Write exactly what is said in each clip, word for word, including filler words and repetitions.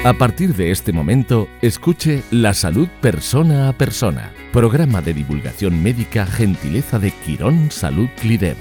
A partir de este momento, escuche La Salud Persona a Persona, programa de divulgación médica gentileza de Quirón Salud Clideva.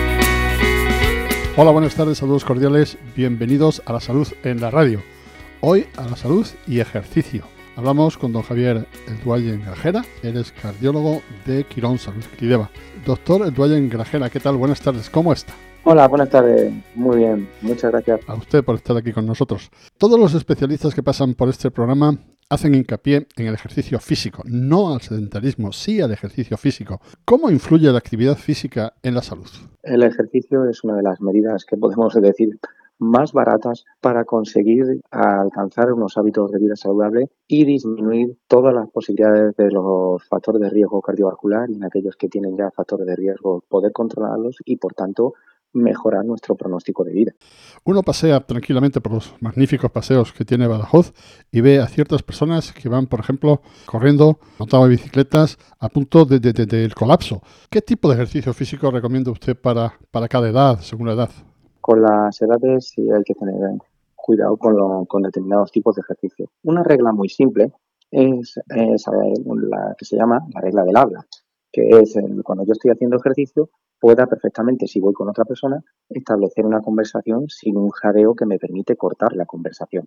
Hola, buenas tardes, saludos cordiales, bienvenidos a La Salud en la Radio. Hoy a la salud y ejercicio. Hablamos con don Javier Elduayen Grajera, él es cardiólogo de Quirón Salud Clideva. Doctor Elduayen Grajera, ¿qué tal? Buenas tardes, ¿cómo está? Hola, buenas tardes. Muy bien, muchas gracias. A usted por estar aquí con nosotros. Todos los especialistas que pasan por este programa hacen hincapié en el ejercicio físico, no al sedentarismo, sí al ejercicio físico. ¿Cómo influye la actividad física en la salud? El ejercicio es una de las medidas que podemos decir más baratas para conseguir alcanzar unos hábitos de vida saludable y disminuir todas las posibilidades de los factores de riesgo cardiovascular y en aquellos que tienen ya factores de riesgo poder controlarlos y, por tanto, mejorar nuestro pronóstico de vida. Uno pasea tranquilamente por los magníficos paseos que tiene Badajoz y ve a ciertas personas que van, por ejemplo, corriendo, montando bicicletas a punto de, de, de, del colapso. ¿Qué tipo de ejercicio físico recomienda usted para, para cada edad, según la edad? Con las edades sí hay que tener cuidado con, lo, con determinados tipos de ejercicio. Una regla muy simple es, es la que se llama la regla del habla, que es el, cuando yo estoy haciendo ejercicio, pueda perfectamente, si voy con otra persona, establecer una conversación sin un jadeo que me permite cortar la conversación.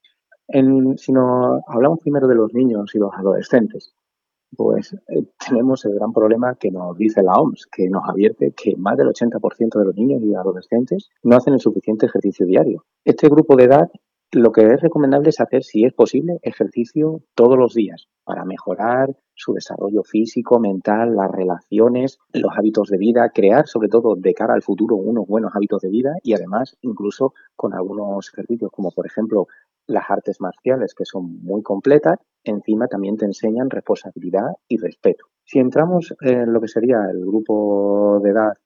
En, si nos hablamos primero de los niños y los adolescentes, pues eh, tenemos el gran problema que nos dice la O M S, que nos advierte que más del ochenta por ciento de los niños y adolescentes no hacen el suficiente ejercicio diario. Este grupo de edad, lo que es recomendable es hacer, si es posible, ejercicio todos los días para mejorar su desarrollo físico, mental, las relaciones, los hábitos de vida, crear sobre todo de cara al futuro unos buenos hábitos de vida y además incluso con algunos ejercicios como por ejemplo las artes marciales que son muy completas, encima también te enseñan responsabilidad y respeto. Si entramos en lo que sería el grupo de edad,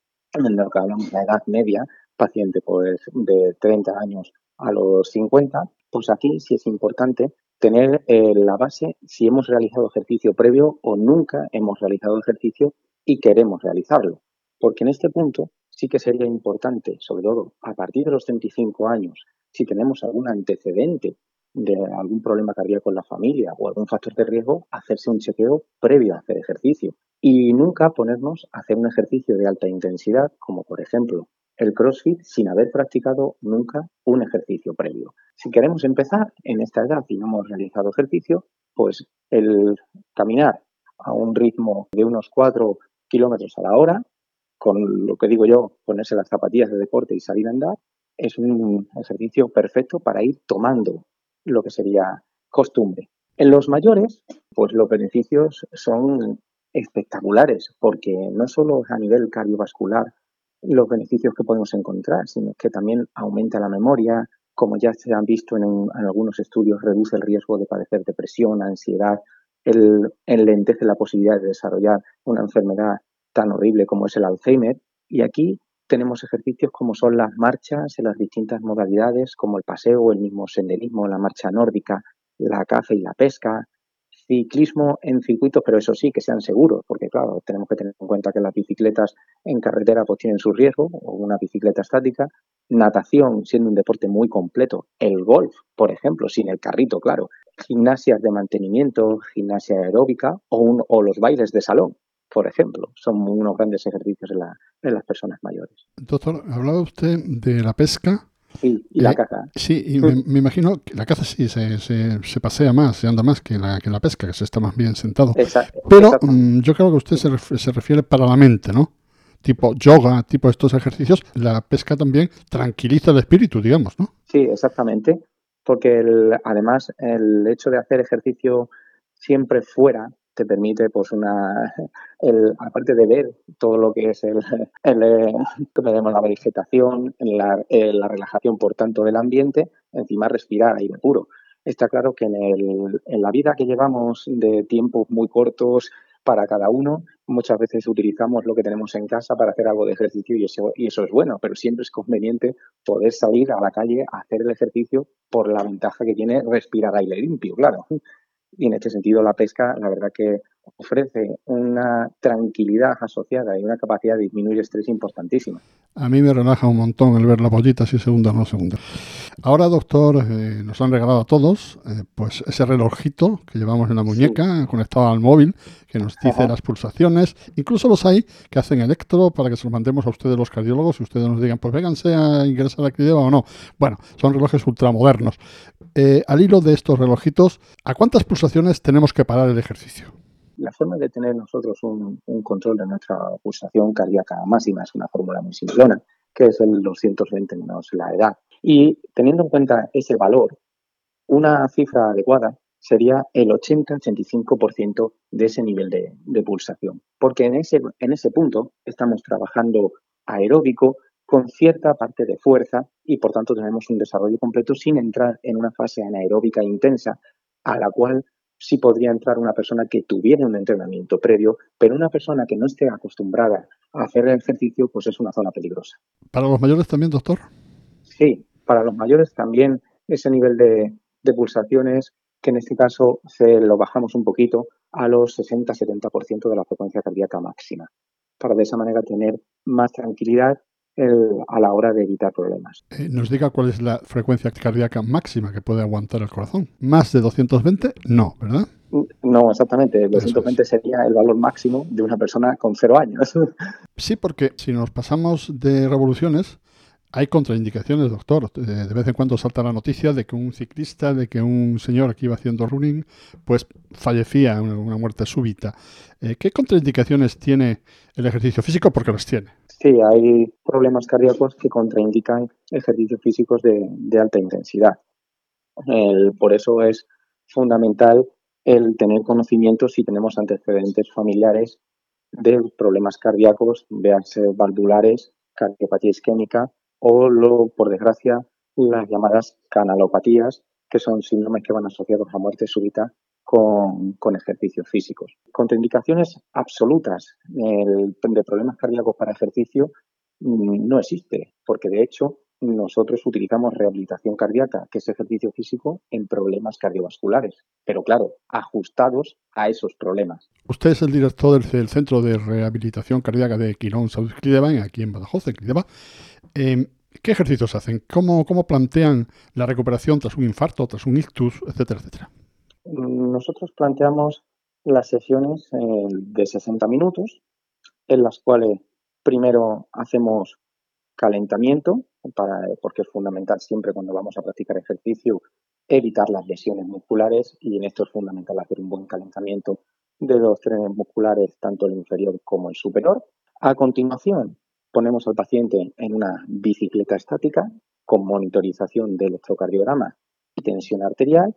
en lo que hablamos de la edad media, paciente pues de treinta años a los cincuenta, pues aquí sí es importante tener eh, la base si hemos realizado ejercicio previo o nunca hemos realizado ejercicio y queremos realizarlo. Porque en este punto sí que sería importante, sobre todo a partir de los treinta y cinco años, si tenemos algún antecedente de algún problema cardíaco en la familia o algún factor de riesgo, hacerse un chequeo previo a hacer ejercicio. Y nunca ponernos a hacer un ejercicio de alta intensidad, como por ejemplo el CrossFit, sin haber practicado nunca un ejercicio previo. Si queremos empezar en esta edad y no hemos realizado ejercicio, pues el caminar a un ritmo de unos cuatro kilómetros a la hora, con lo que digo yo, ponerse las zapatillas de deporte y salir a andar, es un ejercicio perfecto para ir tomando lo que sería costumbre. En los mayores, pues los beneficios son espectaculares, porque no solo a nivel cardiovascular los beneficios que podemos encontrar, sino que también aumenta la memoria, como ya se han visto en, en algunos estudios, reduce el riesgo de padecer depresión, ansiedad, el, enlentece la posibilidad de desarrollar una enfermedad tan horrible como es el Alzheimer. Y aquí tenemos ejercicios como son las marchas en las distintas modalidades, como el paseo, el mismo senderismo, la marcha nórdica, la caza y la pesca, ciclismo en circuitos, pero eso sí, que sean seguros, porque claro, tenemos que tener en cuenta que las bicicletas en carretera pues tienen su riesgo, o una bicicleta estática, natación siendo un deporte muy completo, el golf, por ejemplo, sin el carrito, claro, gimnasias de mantenimiento, gimnasia aeróbica o, un, o los bailes de salón, por ejemplo, son unos grandes ejercicios en, la, en las personas mayores. Doctor, hablaba usted de la pesca. Sí, y eh, la caza. Sí, y me, me imagino que la caza sí se, se, se pasea más, se anda más que la, que la pesca, que se está más bien sentado. Exacto, Pero mmm, yo creo que usted se, ref, se refiere para la mente, ¿no? Tipo yoga, tipo estos ejercicios. La pesca también tranquiliza el espíritu, digamos, ¿no? Sí, exactamente, porque el, además el hecho de hacer ejercicio siempre fuera te permite, pues, una, el, aparte de ver todo lo que es el, el, el la vegetación, la, la relajación, por tanto, del ambiente, encima respirar aire puro. Está claro que en, el, en la vida que llevamos de tiempos muy cortos para cada uno, muchas veces utilizamos lo que tenemos en casa para hacer algo de ejercicio y eso, y eso es bueno, pero siempre es conveniente poder salir a la calle a hacer el ejercicio por la ventaja que tiene respirar aire limpio, claro. Y en este sentido la pesca, la verdad que ofrece una tranquilidad asociada y una capacidad de disminuir estrés importantísima. A mí me relaja un montón el ver la pollita si segundas no segundas. Ahora, doctor, eh, nos han regalado a todos eh, pues ese relojito que llevamos en la muñeca, sí, conectado al móvil, que nos dice Ajá. las pulsaciones. Incluso los hay que hacen electro para que se los mandemos a ustedes los cardiólogos y ustedes nos digan, pues vénganse a ingresar a Clideba o no. Bueno, son relojes ultramodernos. Eh, al hilo de estos relojitos, ¿a cuántas pulsaciones tenemos que parar el ejercicio? La forma de tener nosotros un, un control de nuestra pulsación cardíaca máxima es una fórmula muy simplona, que es el doscientos veinte menos la edad. Y teniendo en cuenta ese valor, una cifra adecuada sería el ochenta a ochenta y cinco por ciento de ese nivel de, de pulsación. Porque en ese, en ese punto estamos trabajando aeróbico con cierta parte de fuerza y por tanto tenemos un desarrollo completo sin entrar en una fase anaeróbica intensa a la cual sí podría entrar una persona que tuviera un entrenamiento previo, pero una persona que no esté acostumbrada a hacer el ejercicio, pues es una zona peligrosa. ¿Para los mayores también, doctor? Sí, para los mayores también ese nivel de, de pulsaciones, que en este caso se lo bajamos un poquito a los sesenta a setenta por ciento de la frecuencia cardíaca máxima, para de esa manera tener más tranquilidad el, a la hora de evitar problemas. Eh, nos diga cuál es la frecuencia cardíaca máxima que puede aguantar el corazón. ¿Más de doscientos veinte? No, ¿verdad? No, exactamente. doscientos veinte es. Sería el valor máximo de una persona con cero años. Sí, porque si nos pasamos de revoluciones, hay contraindicaciones, doctor. De vez en cuando salta la noticia de que un ciclista, de que un señor que iba haciendo running, pues fallecía, una, una muerte súbita. Eh, ¿Qué contraindicaciones tiene el ejercicio físico? Porque los tiene. Sí, hay problemas cardíacos que contraindican ejercicios físicos de, de alta intensidad. El, por eso es fundamental el tener conocimiento si tenemos antecedentes familiares de problemas cardíacos, véanse valvulares, cardiopatía isquémica o, lo, por desgracia, las llamadas canalopatías, que son síndromes que van asociados a muerte súbita con, con ejercicios físicos. Contraindicaciones absolutas el, de problemas cardíacos para ejercicio no existe, porque de hecho nosotros utilizamos rehabilitación cardíaca, que es ejercicio físico, en problemas cardiovasculares, pero claro, ajustados a esos problemas. Usted es el director del, del Centro de Rehabilitación Cardíaca de Quirón Salud Clideba, aquí en Badajoz, en Clideba. Eh, ¿Qué ejercicios hacen? ¿Cómo, ¿Cómo plantean la recuperación tras un infarto, tras un ictus, etcétera, etcétera? Nosotros planteamos las sesiones eh, de sesenta minutos, en las cuales primero hacemos calentamiento, para, porque es fundamental siempre cuando vamos a practicar ejercicio evitar las lesiones musculares, y en esto es fundamental hacer un buen calentamiento de los trenes musculares, tanto el inferior como el superior. A continuación, ponemos al paciente en una bicicleta estática con monitorización de electrocardiograma y tensión arterial,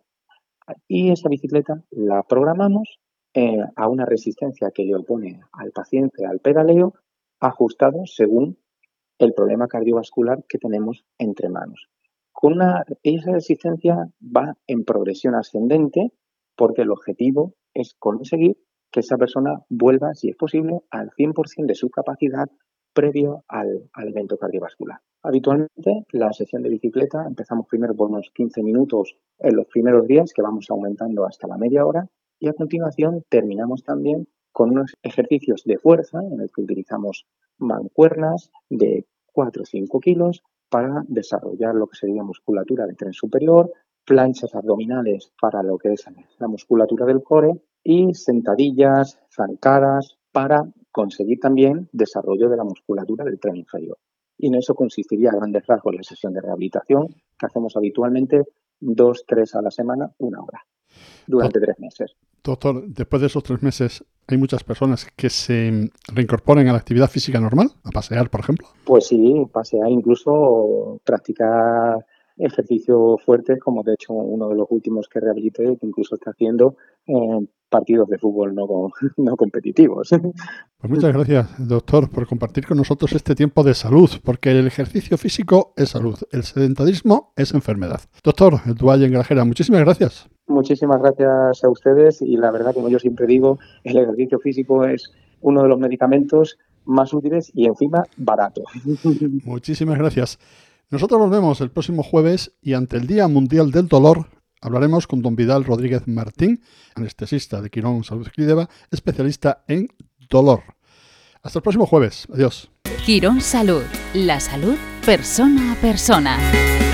y esa bicicleta la programamos eh, a una resistencia que le opone al paciente al pedaleo, ajustado según el problema cardiovascular que tenemos entre manos. Con una, esa resistencia va en progresión ascendente porque el objetivo es conseguir que esa persona vuelva, si es posible, al cien por ciento de su capacidad previo al, al evento cardiovascular. Habitualmente, la sesión de bicicleta empezamos primero por unos quince minutos en los primeros días, que vamos aumentando hasta la media hora, y a continuación terminamos también con unos ejercicios de fuerza en el que utilizamos mancuernas de cuatro o cinco kilos para desarrollar lo que sería musculatura del tren superior, planchas abdominales para lo que es la musculatura del core y sentadillas, zancadas para conseguir también desarrollo de la musculatura del tren inferior. Y en eso consistiría a grandes rasgos la sesión de rehabilitación que hacemos habitualmente dos, tres a la semana, una hora, durante tres meses. Doctor, después de esos tres meses, ¿hay muchas personas que se reincorporen a la actividad física normal? ¿A pasear, por ejemplo? Pues sí, pasear, incluso practicar ejercicios fuertes, como de hecho uno de los últimos que rehabilité, que incluso está haciendo eh, partidos de fútbol no, no competitivos. Pues muchas gracias, doctor, por compartir con nosotros este tiempo de salud, porque el ejercicio físico es salud, el sedentarismo es enfermedad. Doctor Duayen Grajera, muchísimas gracias. Muchísimas gracias a ustedes, y la verdad, como yo siempre digo, el ejercicio físico es uno de los medicamentos más útiles y encima barato. Muchísimas gracias. Nosotros volvemos el próximo jueves y ante el Día Mundial del Dolor Hablaremos con don Vidal Rodríguez Martín, anestesista de Quirón Salud Clídeba, especialista en dolor. Hasta el próximo jueves. Adiós. Quirón Salud. La salud persona a persona.